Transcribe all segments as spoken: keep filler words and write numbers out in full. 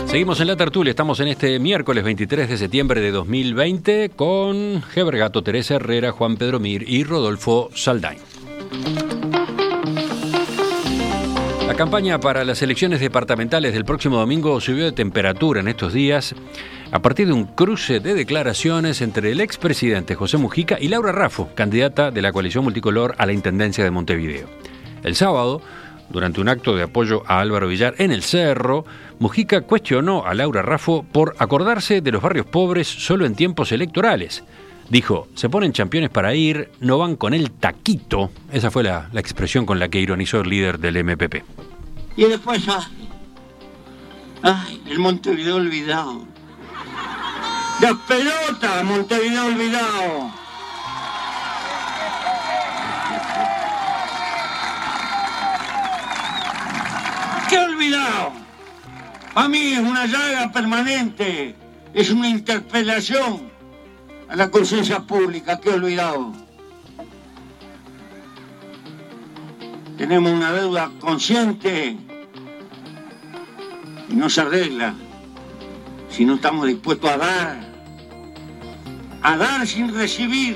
Seguimos en la tertulia, estamos en este miércoles veintitrés de septiembre de dos mil veinte con Heber Gato, Teresa Herrera, Juan Pedro Mir y Rodolfo Saldain. La campaña para las elecciones departamentales del próximo domingo subió de temperatura en estos días a partir de un cruce de declaraciones entre el expresidente José Mujica y Laura Raffo, candidata de la coalición multicolor a la Intendencia de Montevideo. El sábado, durante un acto de apoyo a Álvaro Villar en el Cerro, Mujica cuestionó a Laura Raffo por acordarse de los barrios pobres solo en tiempos electorales. Dijo, se ponen championes para ir, no van con el taquito. Esa fue la, la expresión con la que ironizó el líder del M P P. Y después, ay, ay el Montevideo olvidado. ¡Las pelotas, Montevideo olvidado! ¿Qué olvidado? A mí es una llaga permanente, es una interpelación a la conciencia pública. ¿Qué olvidado? Tenemos una deuda consciente y no se arregla si no estamos dispuestos a dar, a dar sin recibir.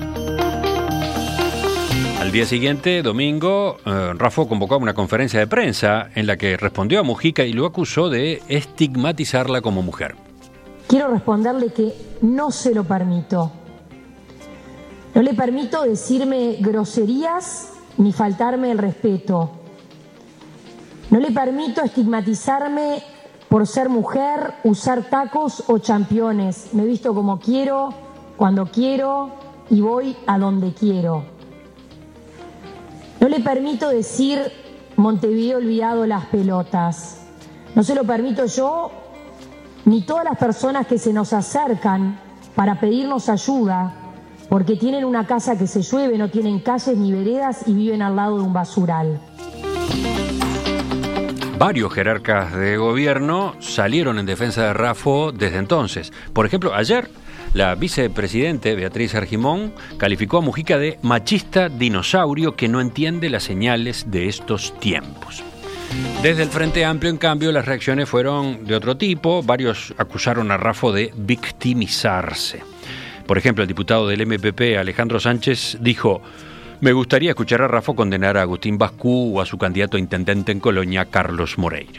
Al día siguiente, domingo, eh, Raffo convocó a una conferencia de prensa en la que respondió a Mujica y lo acusó de estigmatizarla como mujer. Quiero responderle que no se lo permito. No le permito decirme groserías ni faltarme el respeto. No le permito estigmatizarme por ser mujer, usar tacos o championes. Me he visto como quiero, cuando quiero y voy a donde quiero. No le permito decir Montevideo olvidado las pelotas. No se lo permito yo ni todas las personas que se nos acercan para pedirnos ayuda porque tienen una casa que se llueve, no tienen calles ni veredas y viven al lado de un basural. Varios jerarcas de gobierno salieron en defensa de Raffo desde entonces. Por ejemplo, ayer la vicepresidente Beatriz Argimón calificó a Mujica de machista dinosaurio que no entiende las señales de estos tiempos. Desde el Frente Amplio, en cambio, las reacciones fueron de otro tipo. Varios acusaron a Raffo de victimizarse. Por ejemplo, el diputado del M P P, Alejandro Sánchez, dijo: me gustaría escuchar a Raffo condenar a Agustín Bascú o a su candidato a intendente en Colonia, Carlos Moreira.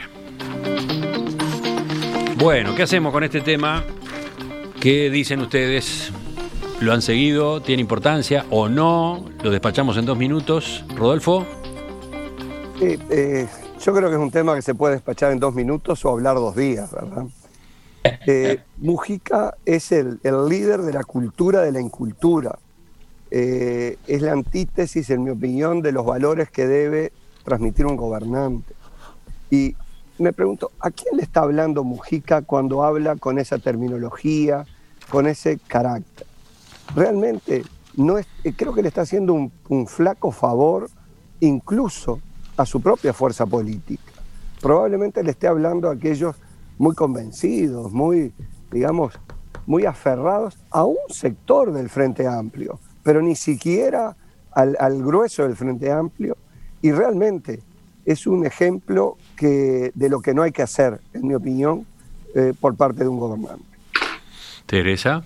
Bueno, ¿qué hacemos con este tema? ¿Qué dicen ustedes? ¿Lo han seguido? ¿Tiene importancia o no? ¿Lo despachamos en dos minutos? ¿Rodolfo? Sí, eh, yo creo que es un tema que se puede despachar en dos minutos o hablar dos días, ¿verdad? Eh, Mujica es el, el líder de la cultura de la incultura. Eh, es la antítesis, en mi opinión, de los valores que debe transmitir un gobernante. Y me pregunto, ¿a quién le está hablando Mujica cuando habla con esa terminología, con ese carácter? Realmente no es, creo que le está haciendo un, un flaco favor incluso a su propia fuerza política. Probablemente le esté hablando a aquellos muy convencidos, muy, digamos, muy aferrados a un sector del Frente Amplio, pero ni siquiera al, al grueso del Frente Amplio, y realmente es un ejemplo que, de lo que no hay que hacer, en mi opinión, eh, por parte de un gobernante. Teresa.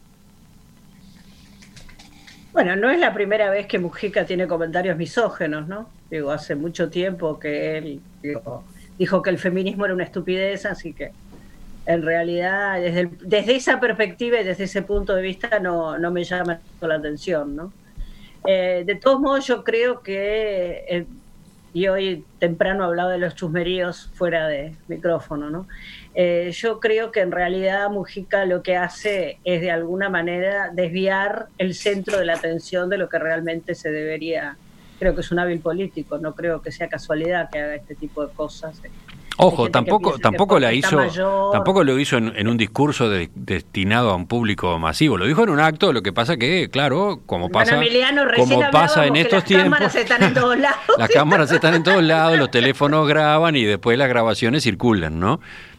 Bueno, no es la primera vez que Mujica tiene comentarios misógenos, ¿no? Digo, hace mucho tiempo que él digo, dijo que el feminismo era una estupidez, así que en realidad desde, el, desde esa perspectiva y desde ese punto de vista no, no me llama la atención, ¿no? Eh, de todos modos, yo creo que, eh, y hoy temprano hablaba de los chusmeríos fuera de micrófono, ¿no? Eh, yo creo que en realidad Mujica lo que hace es de alguna manera desviar el centro de la atención de lo que realmente se debería. Creo que es un hábil político, no creo que sea casualidad que haga este tipo de cosas. Ojo, tampoco tampoco la hizo, mayor... tampoco lo hizo en, en un discurso de, destinado a un público masivo. Lo dijo en un acto. Lo que pasa que, claro, como pasa, bueno, Emiliano, como pasa en estos las tiempos, cámaras están en todos lados. Las cámaras están en todos lados, los teléfonos graban y después las grabaciones circulan, ¿no?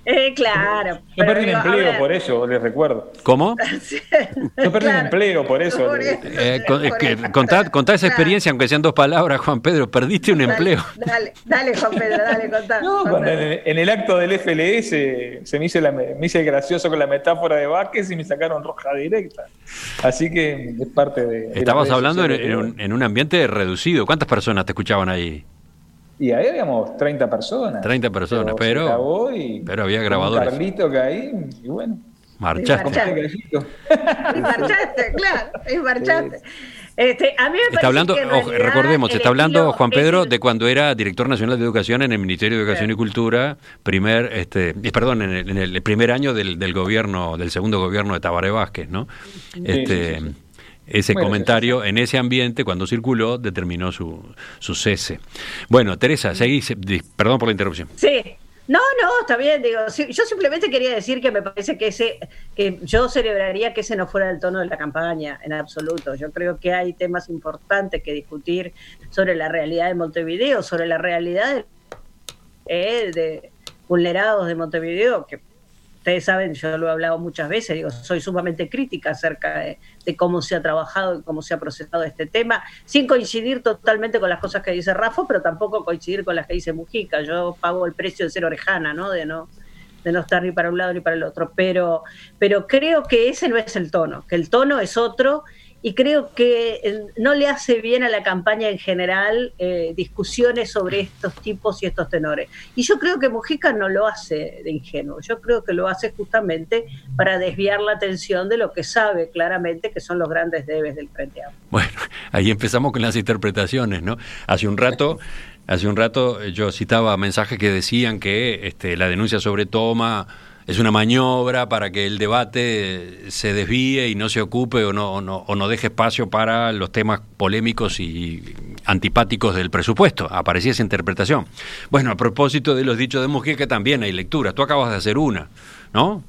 Eh, claro. Yo perdí digo, un empleo ahora... por eso, les recuerdo. ¿Cómo? Sí, Yo perdí claro. un empleo por eso. Por eso. Eh, con, Por que, eso. contá, contá esa Claro. experiencia, aunque sean dos palabras, Juan Pedro. Perdiste un Dale, empleo. Dale, dale, Juan Pedro, dale, contá. No, Juan cuando en, Pedro. el, en el acto del F L S se me hizo, la, me hice el gracioso con la metáfora de Vázquez y me sacaron roja directa. Así que es parte de... de Estabas las redes hablando en, sociales en de un, hoy. en un ambiente reducido. ¿Cuántas personas te escuchaban ahí? Y ahí habíamos treinta personas. treinta personas, pero- se acabó y, pero había con grabadores. Un Carlito que ahí, y bueno. Marchaste. Marchaste. Gallito. Y marchaste, claro, y marchaste. Este, a mí me parece Está hablando, que en ojo, realidad recordemos, el está hablando estilo Juan es Pedro el- de cuando era director nacional de educación en el Ministerio de Educación Claro. y Cultura, primer, este, eh, perdón, en el, en el primer año del, del gobierno, del segundo gobierno de Tabaré Vázquez, ¿no? Este, sí, sí, sí. Ese Bueno, comentario sí, sí. en ese ambiente, cuando circuló, determinó su, su cese. Bueno, Teresa, seguís, di- perdón por la interrupción. Sí. No, no, está bien, digo, sí, yo simplemente quería decir que me parece que ese, que yo celebraría que ese no fuera el tono de la campaña, en absoluto. Yo creo que hay temas importantes que discutir sobre la realidad de Montevideo, sobre la realidad de, eh, de vulnerados de Montevideo, que ustedes saben, yo lo he hablado muchas veces, digo, soy sumamente crítica acerca de, de cómo se ha trabajado y cómo se ha procesado este tema, sin coincidir totalmente con las cosas que dice Rafa, pero tampoco coincidir con las que dice Mujica. Yo pago el precio de ser orejana, ¿no? De no de no estar ni para un lado ni para el otro, pero, pero creo que ese no es el tono, que el tono es otro, y creo que eh, no le hace bien a la campaña en general eh, discusiones sobre estos tipos y estos tenores. Y yo creo que Mujica no lo hace de ingenuo, yo creo que lo hace justamente para desviar la atención de lo que sabe claramente que son los grandes debes del Frente Amplio. Bueno, ahí empezamos con las interpretaciones, ¿no? Hace un rato, hace un rato yo citaba mensajes que decían que este, la denuncia sobre Toma es una maniobra para que el debate se desvíe y no se ocupe o no, o no, o no deje espacio para los temas polémicos y antipáticos del presupuesto. Aparecía esa interpretación. Bueno, a propósito de los dichos de Mujica, también hay lecturas. Tú acabas de hacer una, ¿no?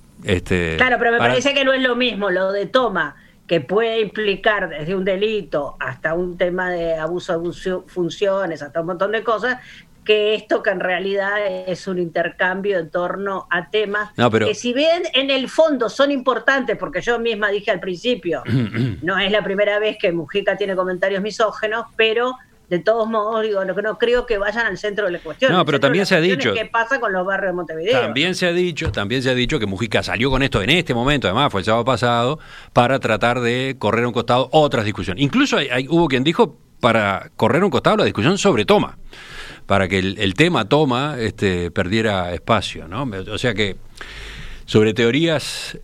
Este, Claro, pero me para... parece que no es lo mismo lo de Toma, que puede implicar desde un delito hasta un tema de abuso de funciones, hasta un montón de cosas, que esto que en realidad es un intercambio en torno a temas no, pero... que si bien en el fondo son importantes, porque yo misma dije al principio, no es la primera vez que Mujica tiene comentarios misógenos, pero de todos modos digo, no, no creo que vayan al centro de la cuestión. No, pero también se ha dicho. ¿Qué pasa con los barrios de Montevideo? También se ha dicho, también se ha dicho que Mujica salió con esto en este momento, además fue el sábado pasado, para tratar de correr a un costado otras discusiones. Incluso hay, hay, hubo quien dijo para correr a un costado la discusión sobre Toma, para que el, el tema Toma este, perdiera espacio, ¿no? O sea que sobre teorías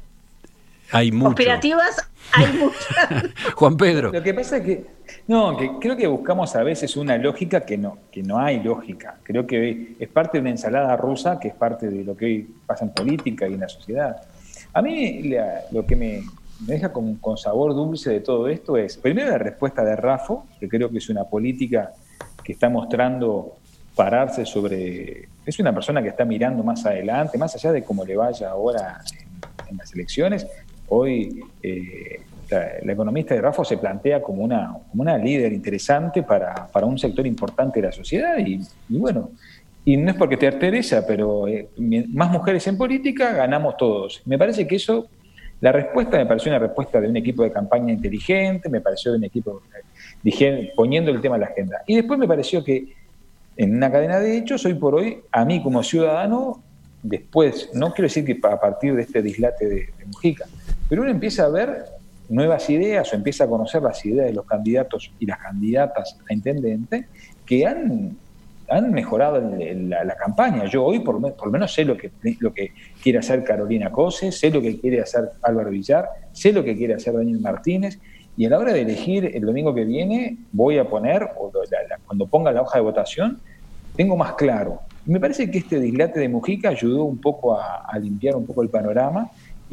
hay mucho. Conspirativas hay muchas. Juan Pedro. Lo que pasa es que, no, que creo que buscamos a veces una lógica que no, que no hay lógica. Creo que es parte de una ensalada rusa que es parte de lo que hoy pasa en política y en la sociedad. A mí la, lo que me, me deja con, con sabor dulce de todo esto es, primero la respuesta de Rafo, que creo que es una política que está mostrando pararse sobre... Es una persona que está mirando más adelante, más allá de cómo le vaya ahora en, en las elecciones. Hoy eh, la, la economista de Rafo se plantea como una, como una líder interesante para, para un sector importante de la sociedad y, y bueno, y no es porque te Teresa, pero eh, más mujeres en política ganamos todos. Me parece que eso, la respuesta me pareció una respuesta de un equipo de campaña inteligente, me pareció de un equipo dije, poniendo el tema en la agenda. Y después me pareció que en una cadena de hechos, hoy por hoy, a mí como ciudadano, después, no quiero decir que a partir de este dislate de, de Mujica, pero uno empieza a ver nuevas ideas o empieza a conocer las ideas de los candidatos y las candidatas a intendente que han, han mejorado el, el, la, la campaña. Yo hoy por, por lo menos sé lo que, lo que quiere hacer Carolina Cose, sé lo que quiere hacer Álvaro Villar, sé lo que quiere hacer Daniel Martínez, y a la hora de elegir el domingo que viene voy a poner, o la, la, cuando ponga la hoja de votación, tengo más claro. Me parece que este dislate de Mujica ayudó un poco a, a limpiar un poco el panorama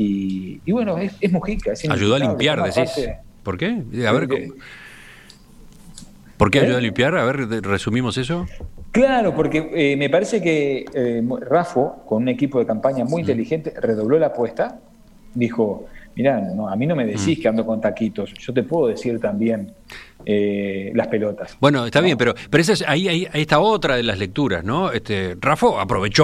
y, y bueno, es, es Mujica. Es ayudó a limpiar, decís. Parte... ¿Por qué? A ver, ¿cómo? ¿Por qué ayudó ¿Eh? a limpiar? A ver, resumimos eso. Claro, porque eh, me parece que eh, Rafo, con un equipo de campaña muy sí. inteligente, redobló la apuesta, dijo... Mirá, no, a mí no me decís mm. que ando con taquitos, yo te puedo decir también eh, las pelotas. Bueno, está ¿no? bien, pero, pero esa es, ahí, ahí, ahí está otra de las lecturas, ¿no? Este, Rafo aprovechó,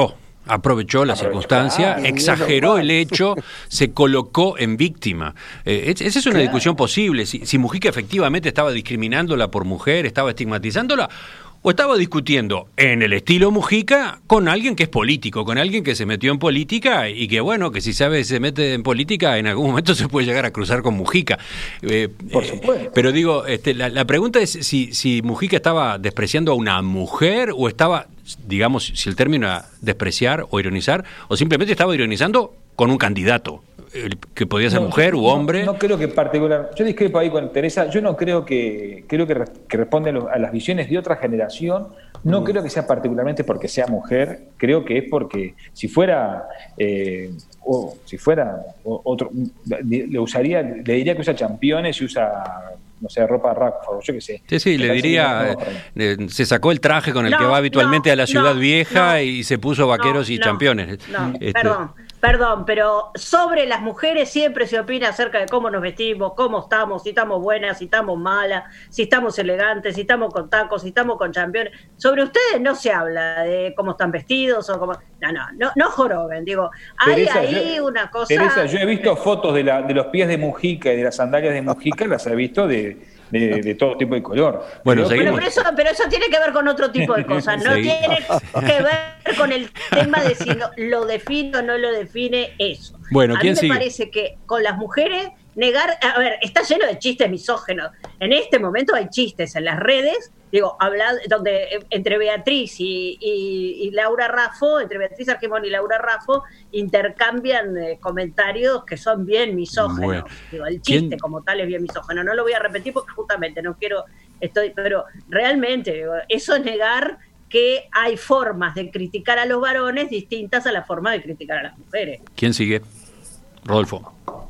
Aprovechó la Aprovechó. circunstancia, Ah, exageró el hecho, se colocó en víctima. Eh, es- esa es una Claro. discusión posible. Si, si Mujica efectivamente estaba discriminándola por mujer, estaba estigmatizándola, o estaba discutiendo en el estilo Mujica con alguien que es político, con alguien que se metió en política y que, bueno, que si sabe se mete en política, en algún momento se puede llegar a cruzar con Mujica. Eh, Por eh, supuesto. pero digo, este, la, la pregunta es si, si Mujica estaba despreciando a una mujer o estaba, digamos, si el término era despreciar o ironizar, o simplemente estaba ironizando con un candidato, el que podía ser No, mujer yo u no- hombre. No, creo que en particular. Yo discrepo ahí con Teresa. Yo no creo que. Creo que, re- que responde a, lo- a las visiones de otra generación. No creo que sea particularmente porque sea mujer. Creo que es porque si fuera. Eh, o si fuera o- otro. Le usaría. Le diría que usa championes y usa. No sé, ropa Rackford, yo qué sé. Sí, sí, Me le parece que diría, no, no, para mí. eh, se sacó el traje con el No, que va habitualmente no, a la ciudad no, vieja no, y se puso vaqueros no, y no, championes. No, Este, perdón, perdón, pero sobre las mujeres siempre se opina acerca de cómo nos vestimos, cómo estamos, si estamos buenas, si estamos malas, si estamos elegantes, si estamos con tacos, si estamos con championes. Sobre ustedes no se habla de cómo están vestidos o cómo... No, no, no, no joroben, digo, hay Teresa, ahí yo- una cosa... Teresa, yo he visto fotos de, la, de los pies de Mujica y de las sandalias de Mujica, las he visto de, de, de todo tipo de color. Bueno, Creo que- seguimos. Bueno, pero eso, pero eso tiene que ver con otro tipo de cosas, no Segui- tiene que ver con el tema de si no- lo define o no lo define eso. Bueno, a mí ¿quién me sigue? parece que con las mujeres negar, a ver, está lleno de chistes misógenos. En este momento hay chistes en las redes, digo, habla, donde eh, entre Beatriz y, y- y Laura Raffo, entre Beatriz Argimón y Laura Raffo, intercambian eh, comentarios que son bien misógenos. Bueno. Digo, el ¿Quién- chiste como tal es bien misógeno. No lo voy a repetir porque justamente no quiero, estoy, pero realmente digo, eso es negar que hay formas de criticar a los varones distintas a la forma de criticar a las mujeres. ¿Quién sigue? Rodolfo.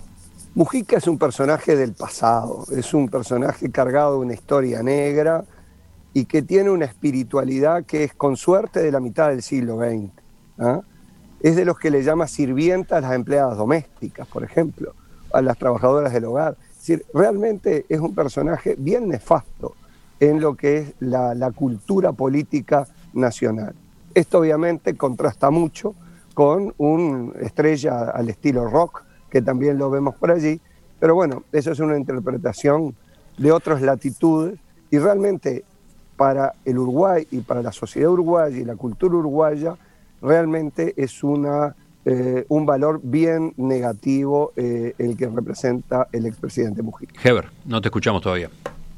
Mujica es un personaje del pasado, es un personaje cargado de una historia negra y que tiene una espiritualidad que es con suerte de la mitad del siglo veinte. ¿Ah? Es de los que le llama sirvientas a las empleadas domésticas, por ejemplo, a las trabajadoras del hogar. Es decir, realmente es un personaje bien nefasto en lo que es la, la cultura política nacional. Esto obviamente contrasta mucho con una estrella al estilo rock, que también lo vemos por allí, pero bueno, eso es una interpretación de otras latitudes y realmente para el Uruguay y para la sociedad uruguaya y la cultura uruguaya realmente es una, eh, un valor bien negativo eh, el que representa el expresidente Mujica. Heber, no te escuchamos todavía.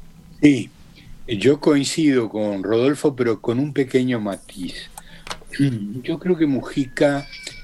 Sí, yo coincido con Rodolfo, pero con un pequeño matiz. Yo creo que Mujica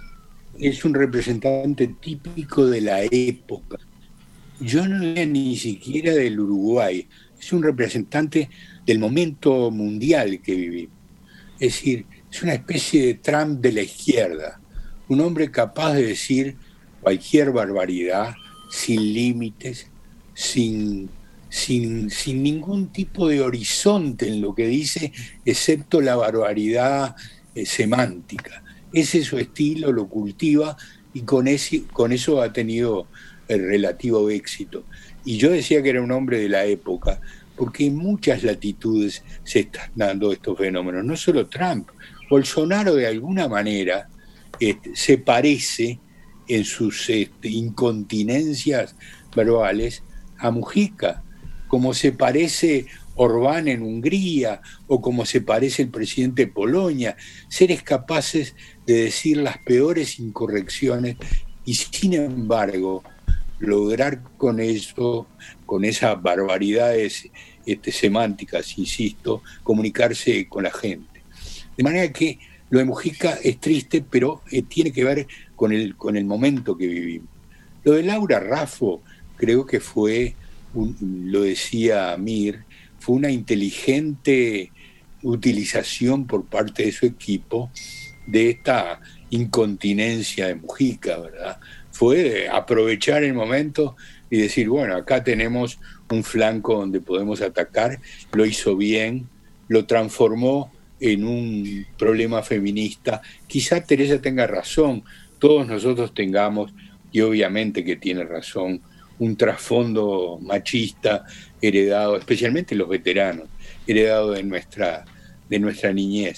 es un representante típico de la época. Yo no diría ni siquiera del Uruguay, es un representante del momento mundial que vivimos. Es decir, es una especie de Trump de la izquierda, un hombre capaz de decir cualquier barbaridad, sin límites, sin, sin, sin ningún tipo de horizonte en lo que dice, excepto la barbaridad eh, semántica. Ese es su estilo, lo cultiva y con, ese, con eso ha tenido el relativo éxito. Y yo decía que era un hombre de la época, porque en muchas latitudes se están dando estos fenómenos, no solo Trump. Bolsonaro de alguna manera este, se parece en sus este, incontinencias verbales a Mujica, como se parece Orbán en Hungría o como se parece el presidente de Polonia, seres capaces de decir las peores incorrecciones y sin embargo lograr con eso, con esas barbaridades este, semánticas, insisto, comunicarse con la gente. De manera que lo de Mujica es triste, pero eh, tiene que ver con el, con el momento que vivimos. Lo de Laura Raffo creo que fue, un, lo decía Mir, fue una inteligente utilización por parte de su equipo de esta incontinencia de Mujica, ¿verdad? Fue aprovechar el momento y decir, bueno, acá tenemos un flanco donde podemos atacar, lo hizo bien, lo transformó en un problema feminista. Quizá Teresa tenga razón, todos nosotros tengamos, y obviamente que tiene razón, un trasfondo machista heredado, especialmente los veteranos, heredado de nuestra, de nuestra niñez.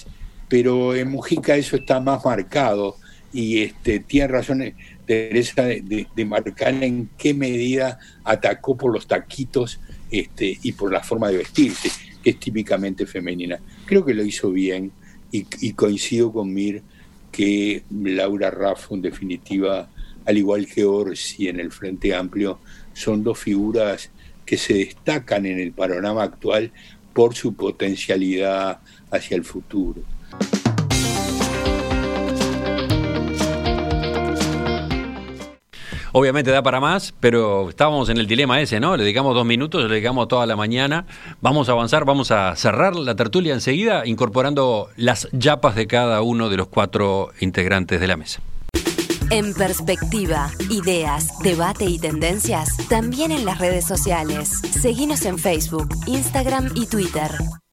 pero en Mujica eso está más marcado y este, tiene razón Teresa de, de, de marcar en qué medida atacó por los taquitos este, y por la forma de vestirse, que es típicamente femenina. Creo que lo hizo bien y, y coincido con Mir que Laura Raffo, en definitiva, al igual que Orsi en el Frente Amplio, son dos figuras que se destacan en el panorama actual por su potencialidad hacia el futuro. Obviamente da para más, pero estábamos en el dilema ese, ¿no? Le dedicamos dos minutos, le dedicamos toda la mañana. Vamos a avanzar, vamos a cerrar la tertulia enseguida, incorporando las yapas de cada uno de los cuatro integrantes de la mesa. En perspectiva, ideas, debate y tendencias, también en las redes sociales. Seguinos en Facebook, Instagram y Twitter.